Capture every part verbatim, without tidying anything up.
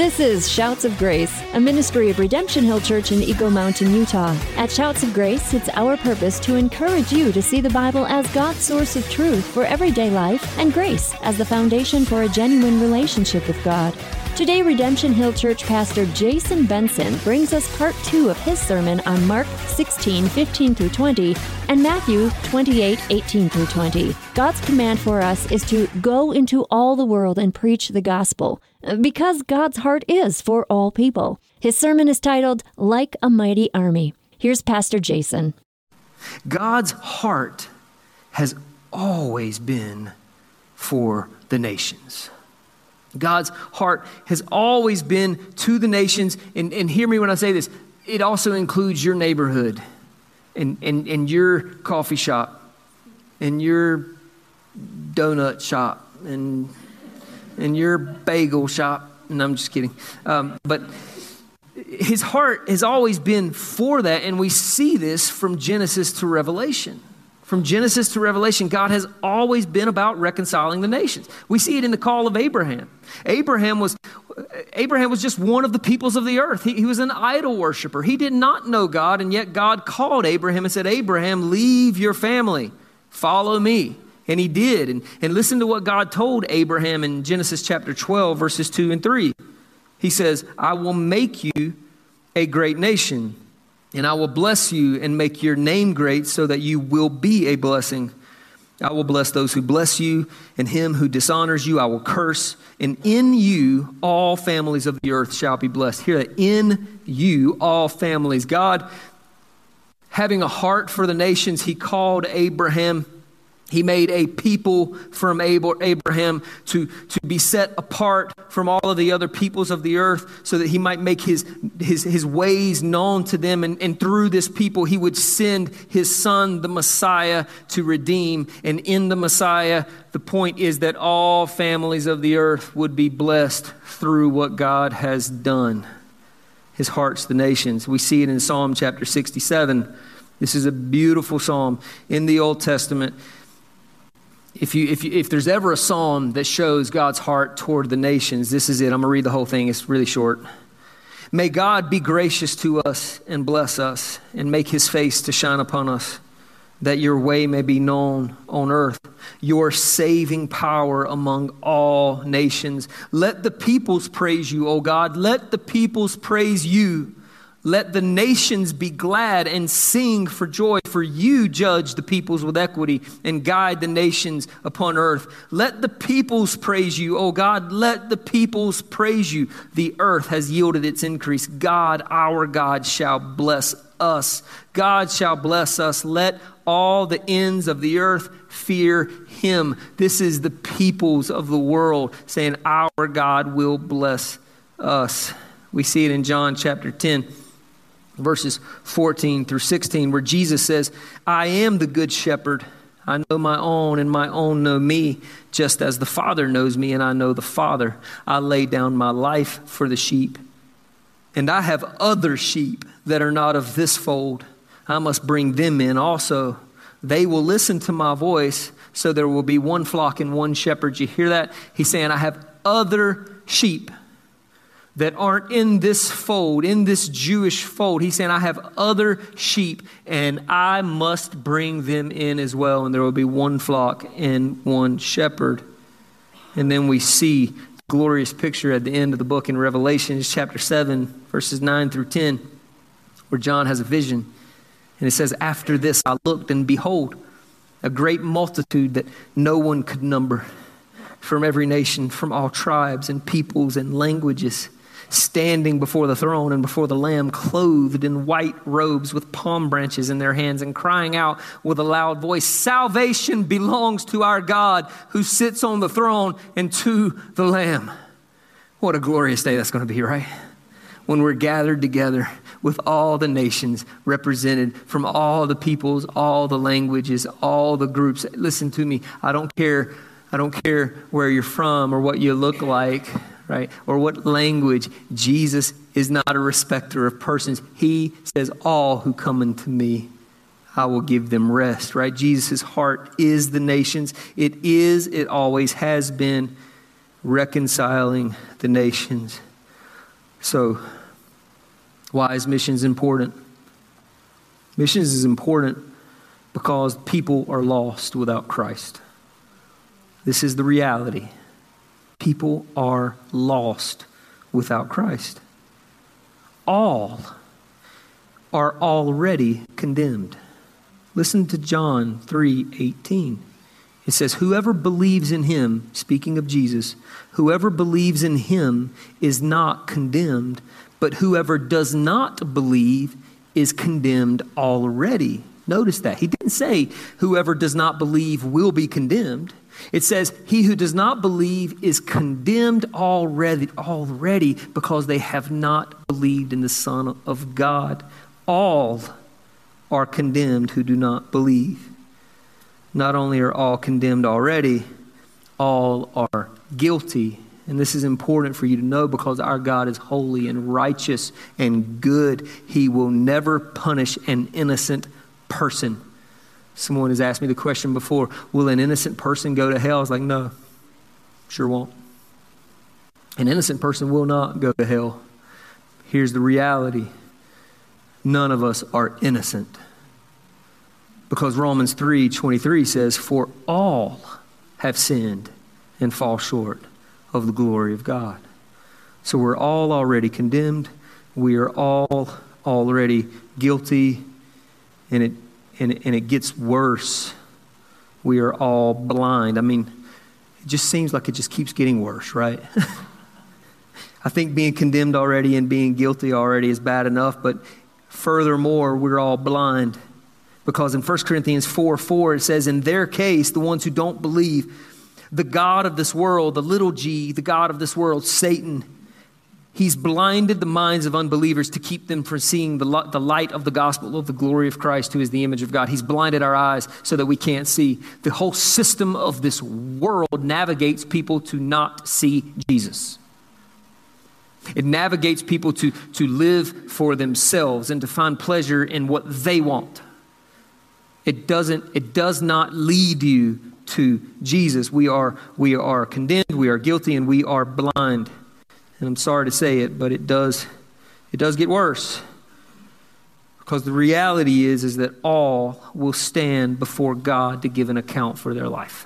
This is Shouts of Grace, a ministry of Redemption Hill Church in Eagle Mountain, Utah. At Shouts of Grace, it's our purpose to encourage you to see the Bible as God's source of truth for everyday life and grace as the foundation for a genuine relationship with God. Today, Redemption Hill Church pastor Jason Benson brings us part two of his sermon on Mark sixteen, fifteen through twenty and Matthew twenty-eight, eighteen through twenty. God's command for us is to go into all the world and preach the gospel, because God's heart is for all people. His sermon is titled, Like a Mighty Army. Here's Pastor Jason. God's heart has always been for the nations. God's heart has always been to the nations. And, and hear me when I say this. It also includes your neighborhood and, and, and your coffee shop and your donut shop and, and your bagel shop. And I'm just kidding. Um, but his heart has always been for that. And we see this from Genesis to Revelation. From Genesis to Revelation, God has always been about reconciling the nations. We see it in the call of Abraham. Abraham was Abraham was just one of the peoples of the earth. He, he was an idol worshiper. He did not know God, and yet God called Abraham and said, Abraham, leave your family, follow me. And he did. And, and listen to what God told Abraham in Genesis chapter twelve, verses two and three. He says, I will make you a great nation, and I will bless you and make your name great so that you will be a blessing. I will bless those who bless you, and him who dishonors you I will curse. And in you all families of the earth shall be blessed. Hear that, in you all families. God, having a heart for the nations, he called Abraham. He made a people from Abraham to, to be set apart from all of the other peoples of the earth so that he might make his, his, his ways known to them. And, and through this people, he would send his son, the Messiah, to redeem. And in the Messiah, the point is that all families of the earth would be blessed through what God has done. His heart's the nations. We see it in Psalm chapter sixty-seven. This is a beautiful psalm in the Old Testament. If you, if you, if there's ever a psalm that shows God's heart toward the nations, this is it. I'm going to read the whole thing. It's really short. May God be gracious to us and bless us and make his face to shine upon us, that your way may be known on earth, your saving power among all nations. Let the peoples praise you, O God. Let the peoples praise you. Let the nations be glad and sing for joy, for you judge the peoples with equity and guide the nations upon earth. Let the peoples praise you, O God. Let the peoples praise you. The earth has yielded its increase. God, our God, shall bless us. God shall bless us. Let all the ends of the earth fear him. This is the peoples of the world saying, our God will bless us. We see it in John chapter ten. Verses fourteen through sixteen, where Jesus says, I am the good shepherd. I know my own, and my own know me, just as the Father knows me, and I know the Father. I lay down my life for the sheep. And I have other sheep that are not of this fold. I must bring them in also. They will listen to my voice, so there will be one flock and one shepherd. You hear that? He's saying, I have other sheep that aren't in this fold, in this Jewish fold. He's saying, I have other sheep and I must bring them in as well. And there will be one flock and one shepherd. And then we see the glorious picture at the end of the book in Revelation, chapter seven, verses nine through ten, where John has a vision. And it says, after this I looked, and behold, a great multitude that no one could number, from every nation, from all tribes and peoples and languages, standing before the throne and before the Lamb, clothed in white robes with palm branches in their hands, and crying out with a loud voice, salvation belongs to our God who sits on the throne and to the Lamb. What a glorious day that's going to be, right? When we're gathered together with all the nations represented from all the peoples, all the languages, all the groups. Listen to me. I don't care. I don't care where you're from or what you look like, right? Or what language. Jesus is not a respecter of persons. He says, all who come unto me, I will give them rest, right? Jesus' heart is the nations. It is, it always has been reconciling the nations. So, why is missions important? Missions is important because people are lost without Christ. This is the reality. People are lost without Christ. All are already condemned. Listen to John three eighteen. It says, whoever believes in him, speaking of Jesus, whoever believes in him is not condemned, but whoever does not believe is condemned already. Notice that. He didn't say whoever does not believe will be condemned. It says he who does not believe is condemned already, already because they have not believed in the Son of God. All are condemned who do not believe. Not only are all condemned already, all are guilty. And this is important for you to know because our God is holy and righteous and good. He will never punish an innocent person. Someone has asked me the question before, will an innocent person go to hell? I was like, no, sure won't. An innocent person will not go to hell. Here's the reality. None of us are innocent. Because Romans three twenty-three says, for all have sinned and fall short of the glory of God. So we're all already condemned. We are all already guilty. And it, and it, and it gets worse. We are all blind. I mean, it just seems like it just keeps getting worse, right? I think being condemned already and being guilty already is bad enough. But furthermore, we're all blind. Because in First Corinthians four four, it says, in their case, the ones who don't believe, the God of this world, the little g, the God of this world, Satan, he's blinded the minds of unbelievers to keep them from seeing the, the light of the gospel of the glory of Christ, who is the image of God. He's blinded our eyes so that we can't see. The whole system of this world navigates people to not see Jesus. It navigates people to, to live for themselves and to find pleasure in what they want. It doesn't, it does not lead you to Jesus. We are, we are condemned, we are guilty, and we are blind. And I'm sorry to say it, but it does, it does get worse. Because the reality is, is that all will stand before God to give an account for their life.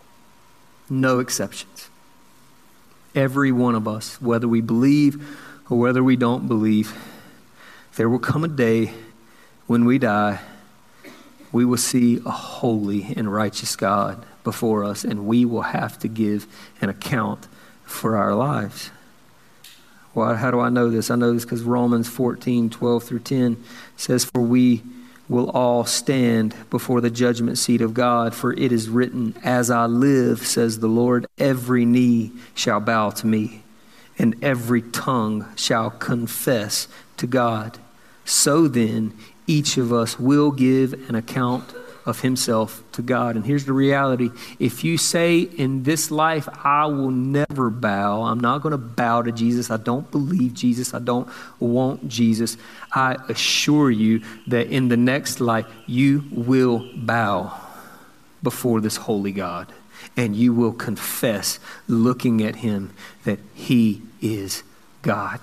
No exceptions. Every one of us, whether we believe or whether we don't believe, there will come a day when we die, we will see a holy and righteous God before us, and we will have to give an account for our lives. Well, how do I know this? I know this because Romans fourteen, twelve through ten says, for we will all stand before the judgment seat of God, for it is written, as I live, says the Lord, every knee shall bow to me, and every tongue shall confess to God. So then, each of us will give an account of himself to God. And here's the reality. If you say in this life, I will never bow, I'm not going to bow to Jesus, I don't believe Jesus, I don't want Jesus, I assure you that in the next life, you will bow before this holy God. And you will confess, looking at him, that he is God.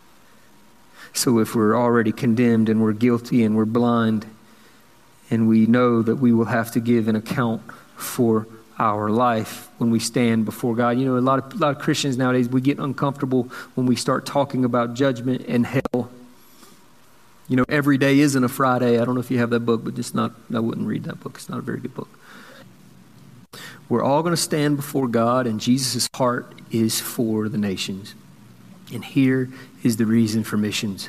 So if we're already condemned and we're guilty and we're blind and we know that we will have to give an account for our life when we stand before God. You know, a lot of, a lot of Christians nowadays, we get uncomfortable when we start talking about judgment and hell. You know, every day isn't a Friday. I don't know if you have that book, but it's not, I wouldn't read that book. It's not a very good book. We're all going to stand before God, and Jesus' heart is for the nations. And here is the reason for missions.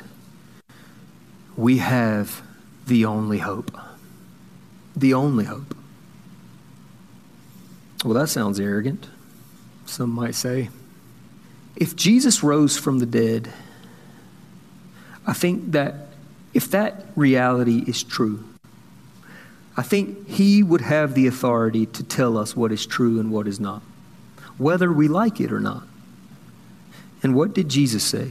We have the only hope. The only hope. Well, that sounds arrogant, some might say. If Jesus rose from the dead, I think that if that reality is true, I think he would have the authority to tell us what is true and what is not, whether we like it or not. And what did Jesus say?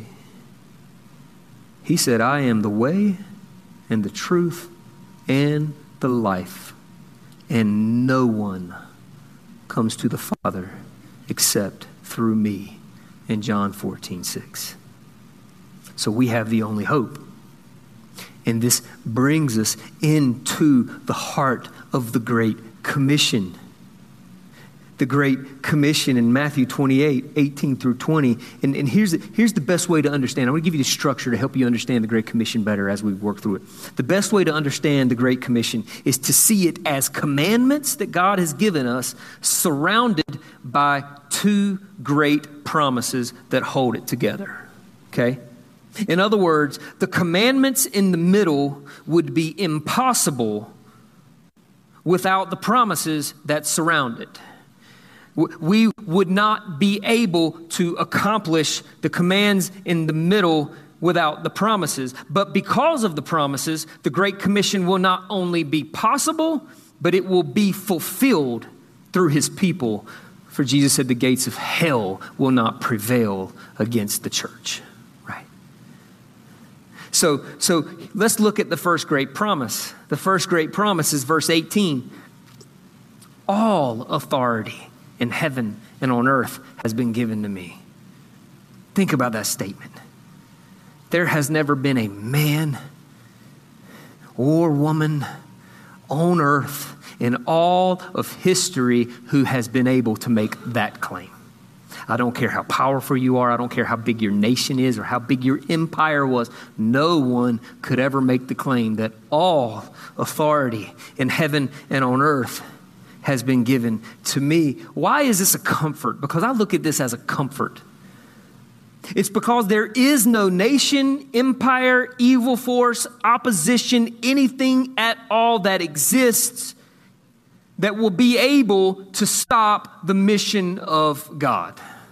He said, I am the way and the truth and the life, and no one comes to the Father except through me, in John fourteen six. So we have the only hope. And this brings us into the heart of the Great Commission. The Great Commission in Matthew twenty-eight, eighteen through twenty. And, and here's, the, here's the best way to understand. I'm going to give you the structure to help you understand the Great Commission better as we work through it. The best way to understand the Great Commission is to see it as commandments that God has given us, surrounded by two great promises that hold it together. Okay? In other words, the commandments in the middle would be impossible without the promises that surround it. We would not be able to accomplish the commands in the middle without the promises. But because of the promises, the Great Commission will not only be possible, but it will be fulfilled through his people. For Jesus said the gates of hell will not prevail against the church. Right? So, so let's look at the first great promise. The first great promise is verse eighteen. All authority in heaven and on earth has been given to me. Think about that statement. There has never been a man or woman on earth in all of history who has been able to make that claim. I don't care how powerful you are. I don't care how big your nation is or how big your empire was. No one could ever make the claim that all authority in heaven and on earth has been given to me. Why is this a comfort? Because I look at this as a comfort. It's because there is no nation, empire, evil force, opposition, anything at all that exists that will be able to stop the mission of God.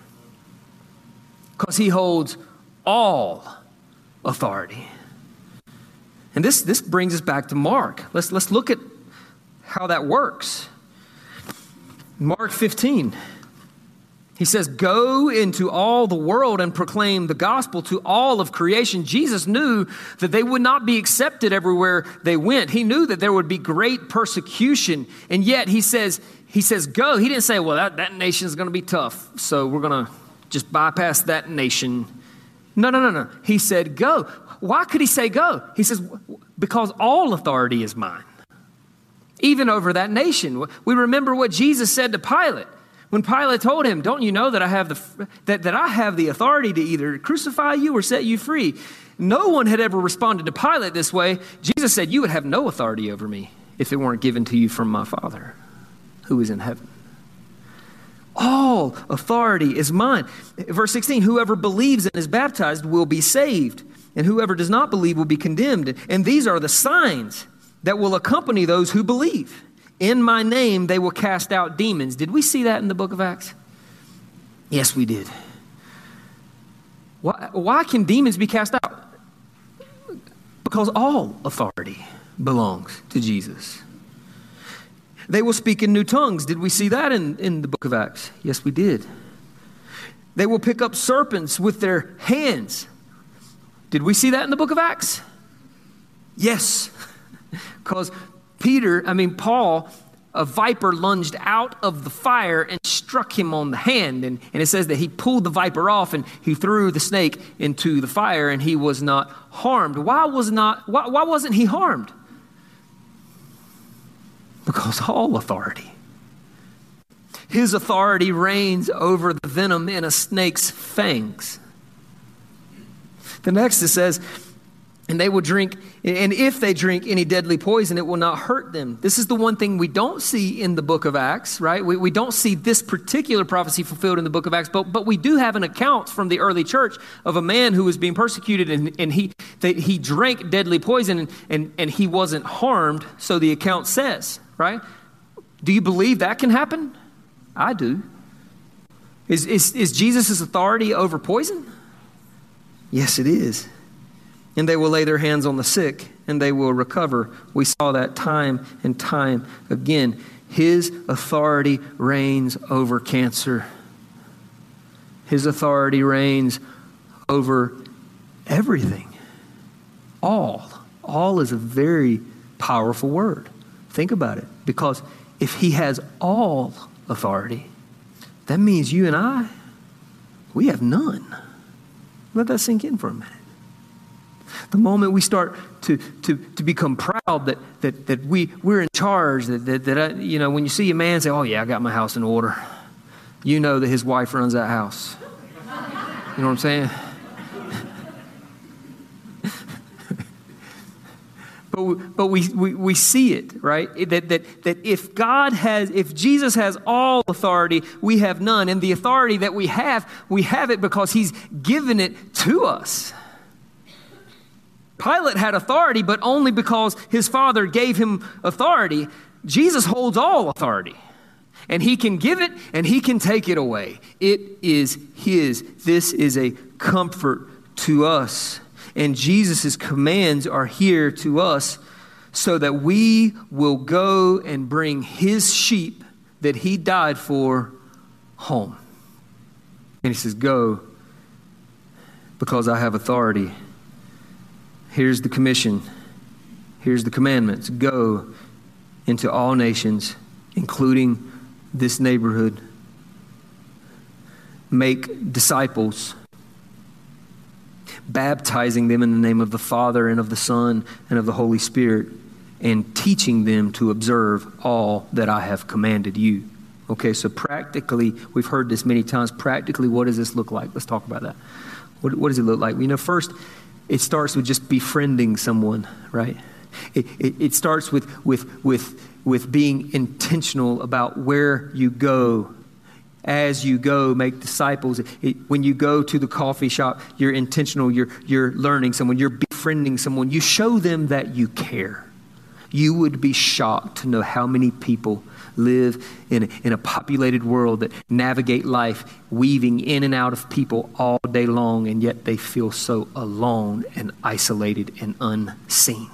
Because he holds all authority. And this, this brings us back to Mark. Let's, let's look at how that works. Mark fifteen, he says, go into all the world and proclaim the gospel to all of creation. Jesus knew that they would not be accepted everywhere they went. He knew that there would be great persecution. And yet he says, he says, go. He didn't say, well, that, that nation is going to be tough, so we're going to just bypass that nation. No, no, no, no. He said, go. Why could he say go? He says, because all authority is mine. Even over that nation. We remember what Jesus said to Pilate. When Pilate told him, don't you know that I have the that, that I have the authority to either crucify you or set you free? No one had ever responded to Pilate this way. Jesus said, you would have no authority over me if it weren't given to you from my Father who is in heaven. All authority is mine. Verse sixteen, whoever believes and is baptized will be saved, and whoever does not believe will be condemned. And these are the signs that will accompany those who believe. In my name, they will cast out demons. Did we see that in the book of Acts? Yes, we did. Why, why can demons be cast out? Because all authority belongs to Jesus. They will speak in new tongues. Did we see that in, in the book of Acts? Yes, we did. They will pick up serpents with their hands. Did we see that in the book of Acts? Yes. Because Peter, I mean, Paul, a viper lunged out of the fire and struck him on the hand. And, and it says that he pulled the viper off and he threw the snake into the fire and he was not harmed. Why was not, why, why wasn't he harmed? Because all authority. His authority reigns over the venom in a snake's fangs. The next it says, and they will drink, and if they drink any deadly poison, it will not hurt them. This is the one thing we don't see in the book of Acts, right? We, we don't see this particular prophecy fulfilled in the book of Acts, but, but we do have an account from the early church of a man who was being persecuted, and, and he they, he drank deadly poison, and, and, and he wasn't harmed, so the account says, right? Do you believe that can happen? I do. Is, is, is Jesus' authority over poison? Yes, it is. And they will lay their hands on the sick, and they will recover. We saw that time and time again. His authority reigns over cancer. His authority reigns over everything. All. All is a very powerful word. Think about it. Because if he has all authority, that means you and I, we have none. Let that sink in for a minute. The moment we start to to to become proud that that that we we're in charge, that that, that I, you know, when you see a man say, "Oh yeah, I got my house in order," you know that his wife runs that house. You know what I'm saying? But we, but we, we we see it, right? That that that if God has, if Jesus has all authority, we have none, and the authority that we have, we have it because He's given it to us. Pilate had authority, but only because his Father gave him authority. Jesus holds all authority, and He can give it and He can take it away. It is His. This is a comfort to us. And Jesus' commands are here to us so that we will go and bring His sheep that He died for home. And He says, go because I have authority. Here's the commission. Here's the commandments. Go into all nations, including this neighborhood. Make disciples, baptizing them in the name of the Father and of the Son and of the Holy Spirit, and teaching them to observe all that I have commanded you. Okay, so practically, we've heard this many times, practically what does this look like? Let's talk about that. What, what does it look like? You know, first, it starts with just befriending someone, right? It, it, it starts with, with, with, with being intentional about where you go. As you go, make disciples. It, when you go to the coffee shop, you're intentional. You're, you're learning someone. You're befriending someone. You show them that you care. You would be shocked to know how many people live in a, in a populated world that navigate life weaving in and out of people all day long, and yet they feel so alone and isolated and unseen.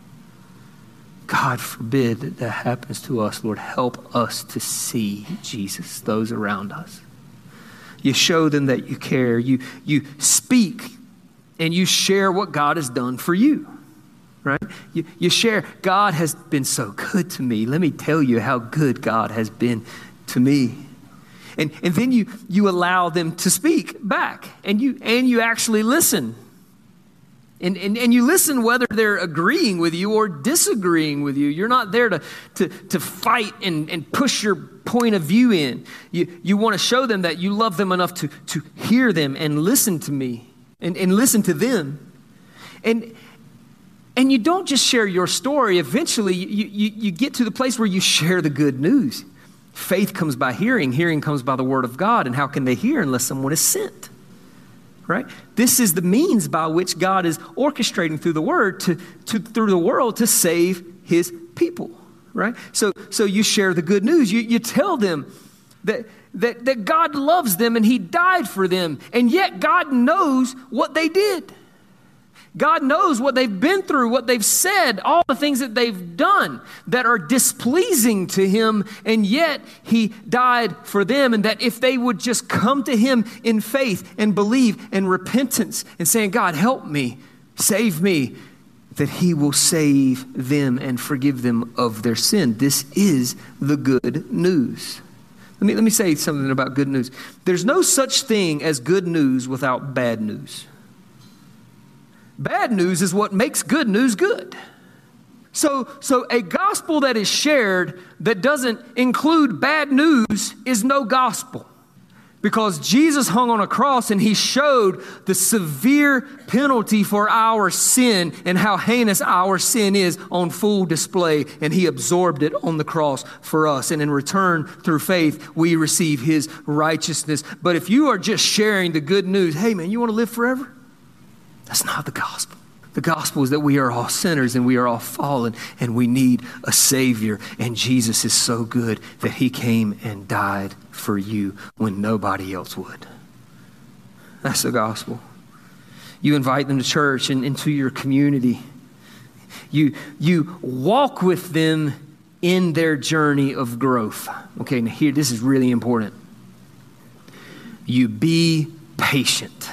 God forbid that that happens to us. Lord, help us to see Jesus, those around us. You show them that you care. You, you speak and you share what God has done for you, right? You, you share, God has been so good to me. Let me tell you how good God has been to me. And, and then you, you allow them to speak back, and you, and you actually listen. And, and and you listen whether they're agreeing with you or disagreeing with you. You're not there to, to, to fight and, and push your point of view in. You, you want to show them that you love them enough to, to hear them and listen to me and, and listen to them. And and you don't just share your story. Eventually, you, you, you get to the place where you share the good news. Faith comes by hearing. Hearing comes by the word of God. And how can they hear unless someone is sent? Right? This is the means by which God is orchestrating through the word to, to through the world to save His people. Right? So so you share the good news. You you tell them that that that God loves them and He died for them, and yet God knows what they did. God knows what they've been through, what they've said, all the things that they've done that are displeasing to Him, and yet He died for them, and that if they would just come to Him in faith and believe and repentance and saying, God, help me, save me, that He will save them and forgive them of their sin. This is the good news. Let me, let me say something about good news. There's no such thing as good news without bad news. Bad news is what makes good news good. So, so a gospel that is shared that doesn't include bad news is no gospel. Because Jesus hung on a cross and He showed the severe penalty for our sin and how heinous our sin is on full display. And He absorbed it on the cross for us. And in return, through faith, we receive His righteousness. But if you are just sharing the good news, hey man, you want to live forever? That's not the gospel. The gospel is that we are all sinners and we are all fallen and we need a Savior. And Jesus is so good that He came and died for you when nobody else would. That's the gospel. You invite them to church and into your community. You, you walk with them in their journey of growth. Okay, now here, this is really important. You be patient.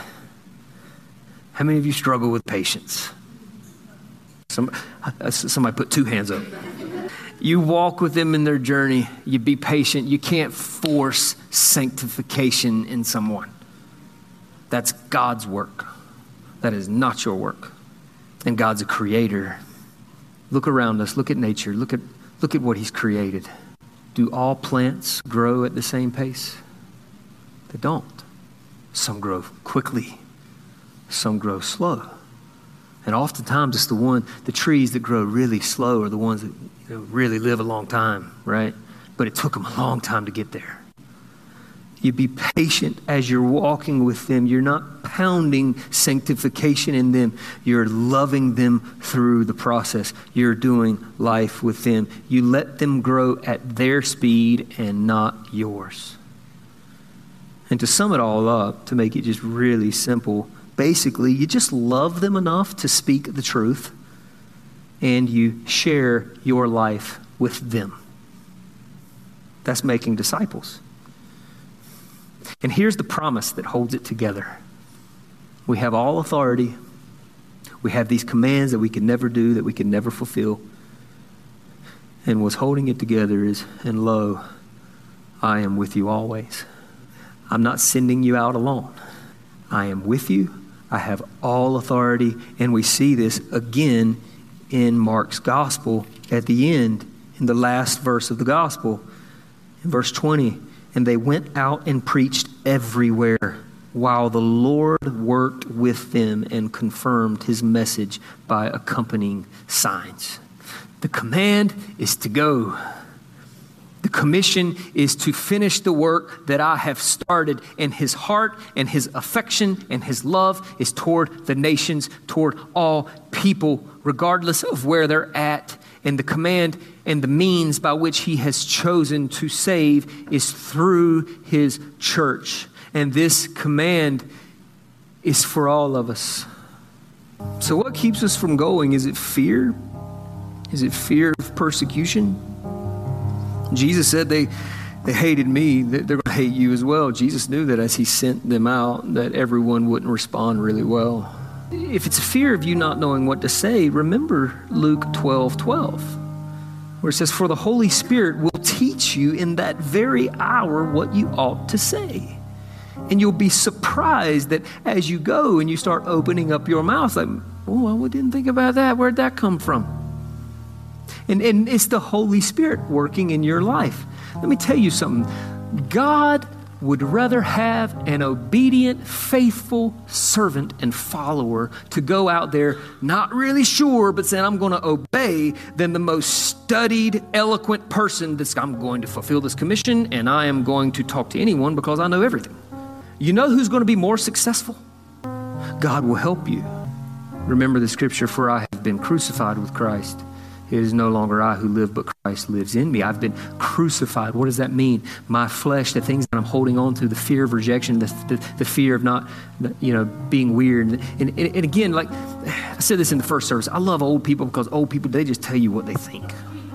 How many of you struggle with patience? Some, somebody put two hands up. You walk with them in their journey. You be patient. You can't force sanctification in someone. That's God's work. That is not your work. And God's a creator. Look around us. Look at nature. Look at, look at what he's created. Do all plants grow at the same pace? They don't. Some grow quickly. Some grow slow. And oftentimes it's the one, the trees that grow really slow are the ones that, you know, really live a long time, right? But it took them a long time to get there. You be patient as you're walking with them. You're not pounding sanctification in them. You're loving them through the process. You're doing life with them. You let them grow at their speed and not yours. And to sum it all up, to make it just really simple, basically, you just love them enough to speak the truth, and you share your life with them. That's making disciples. And here's the promise that holds it together. We have all authority. We have these commands that we can never do, that we can never fulfill. And what's holding it together is, and lo, I am with you always. I'm not sending you out alone. I am with you. I have all authority. And we see this again in Mark's gospel at the end, in the last verse of the gospel, in verse twenty. And they went out and preached everywhere, while the Lord worked with them and confirmed his message by accompanying signs. The command is to go. The commission is to finish the work that I have started, and his heart and his affection and his love is toward the nations, toward all people, regardless of where they're at. And the command and the means by which he has chosen to save is through his church. And this command is for all of us. So what keeps us from going? Is it fear? Is it fear of persecution? Jesus said they, they hated me, they're going to hate you as well. Jesus knew that as he sent them out, that everyone wouldn't respond really well. If it's a fear of you not knowing what to say, remember Luke twelve twelve, where it says, for the Holy Spirit will teach you in that very hour what you ought to say. And you'll be surprised that as you go and you start opening up your mouth, like, oh, I didn't think about that. Where'd that come from? And, and it's the Holy Spirit working in your life. Let me tell you something. God would rather have an obedient, faithful servant and follower to go out there not really sure, but saying, I'm going to obey, than the most studied, eloquent person that's, I'm going to fulfill this commission and I am going to talk to anyone because I know everything. You know who's going to be more successful? God will help you. Remember the scripture, for I have been crucified with Christ. It is no longer I who live, but Christ lives in me. I've been crucified. What does that mean? My flesh, the things that I'm holding on to, the fear of rejection, the, the, the fear of not, you know, being weird. And, and, and again, like I said this in the first service, I love old people because old people, they just tell you what they think.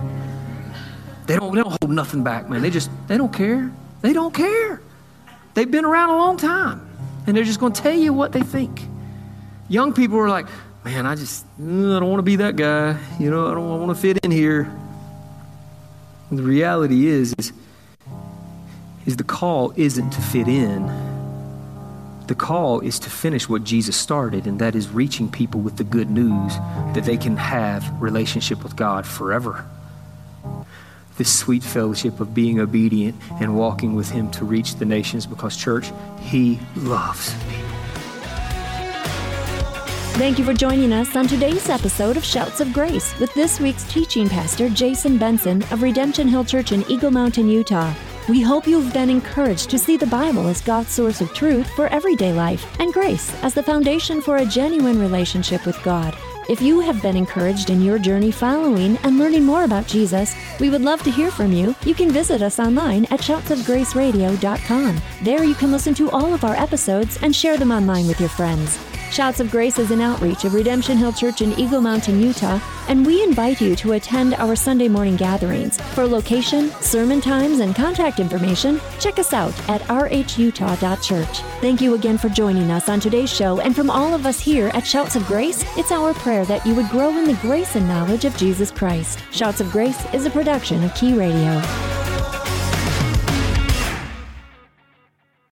They don't, they don't hold nothing back, man. They just, they don't care. They don't care. They've been around a long time, and they're just going to tell you what they think. Young people are like, man, I just, I don't want to be that guy. You know, I don't want to fit in here. And the reality is, is, is the call isn't to fit in. The call is to finish what Jesus started, and that is reaching people with the good news that they can have relationship with God forever. This sweet fellowship of being obedient and walking with him to reach the nations, because, church, he loves people. Thank you for joining us on today's episode of Shouts of Grace with this week's teaching pastor, Jason Benson of Redemption Hill Church in Eagle Mountain, Utah. We hope you've been encouraged to see the Bible as God's source of truth for everyday life, and grace as the foundation for a genuine relationship with God. If you have been encouraged in your journey following and learning more about Jesus, we would love to hear from you. You can visit us online at shouts of grace radio dot com. There you can listen to all of our episodes and share them online with your friends. Shouts of Grace is an outreach of Redemption Hill Church in Eagle Mountain, Utah, and we invite you to attend our Sunday morning gatherings. For location, sermon times, and contact information, check us out at r h utah dot church. Thank you again for joining us on today's show, and from all of us here at Shouts of Grace, it's our prayer that you would grow in the grace and knowledge of Jesus Christ. Shouts of Grace is a production of Key Radio.